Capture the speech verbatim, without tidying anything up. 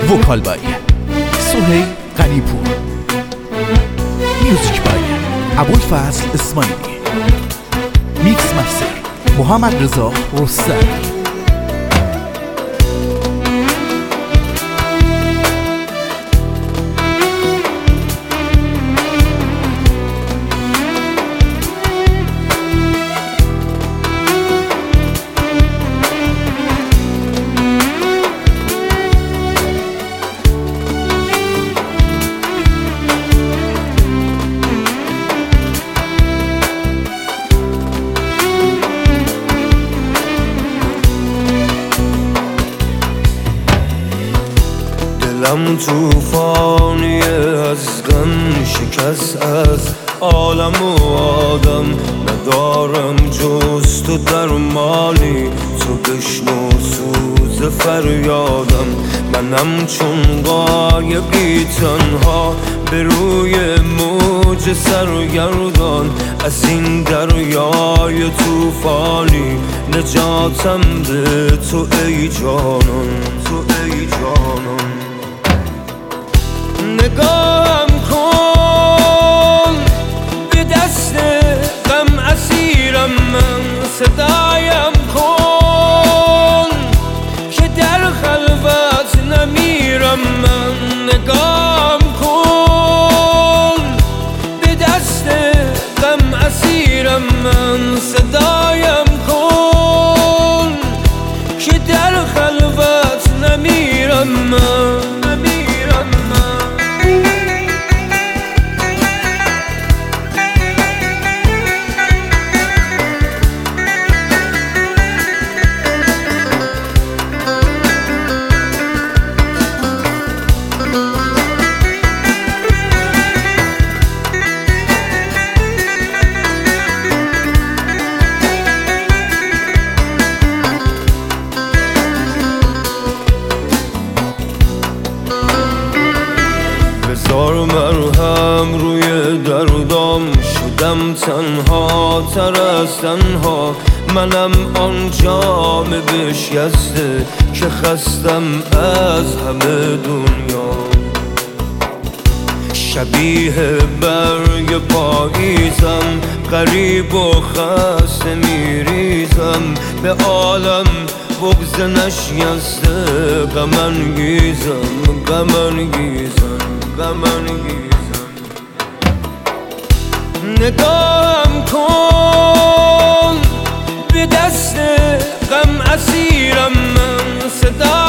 وکال بای سهیل غنیپور، میوزیک بای ابوالفضل اسماعیلی، میکس مستر محمد رضا رستم. دلم توفانی از غم شکست، از عالم و آدم ندارم جز تو درمانی. تو بشنو سوز فریادم، منم چون غایبی تنها به روی موج سرگردان. از این دریای توفانی نجاتم به تو ای جانان، تو ای جانان. نگاهم کن به دست غم اسیرم من، صدایم کن که در خلوت نمیرم من. نگاهم کن به دست غم اسیرم من، صدایم کن که در خلوت نمیرم من. بذار مرهم روی دردام، شدم تنها تر از تنها. منم آن جام بشکسته که خستم از همه دنیا. شبیه برگ پاییزم، غریب و خسته میریزم. به عالم بغض نشکسته غم انگیزم، غم انگیزم، غم انگیزم. نگاهم کن به دست غم اسیرم من، صدا